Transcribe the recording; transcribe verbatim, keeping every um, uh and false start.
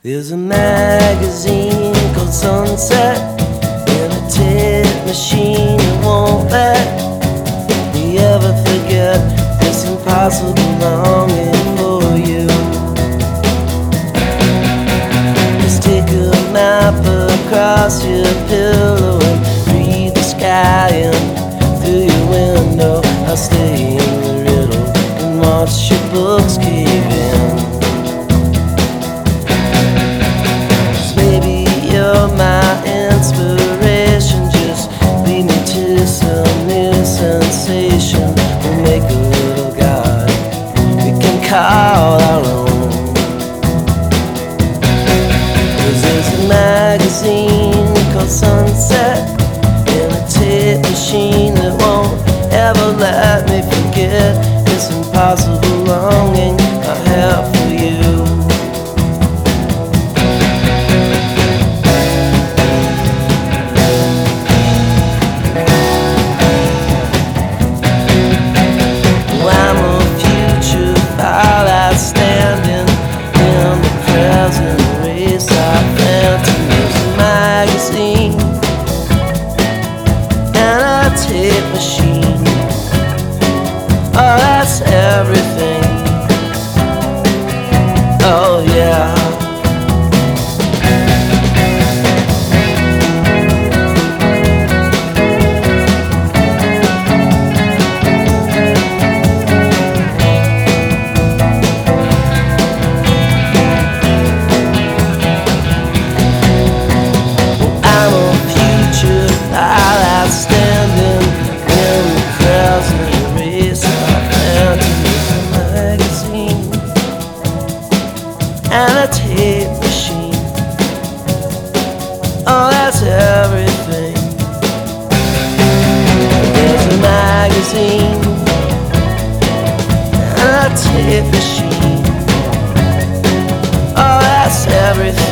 There's a magazine called Sunset and a tape machine that won't let me ever forget this impossible longing for you. Just take a map across your pillow and read the sky in through your window. I'll stay in the riddle and watch your books cave in. My inspiration, just lead me to some new sensation. We'll make a little God we can call our own. 'Cause there's a magazine called Sunset and a tape machine that won't ever let me forget this impossible longing I have for you. Standing in the present race, I phantom is a magazine and a tape machine. Oh, that's everything. Oh, yeah. Standing in the present race, I phantom is a magazine and a tape machine. Oh, that's everything. There's a magazine and a tape machine. Oh, that's everything.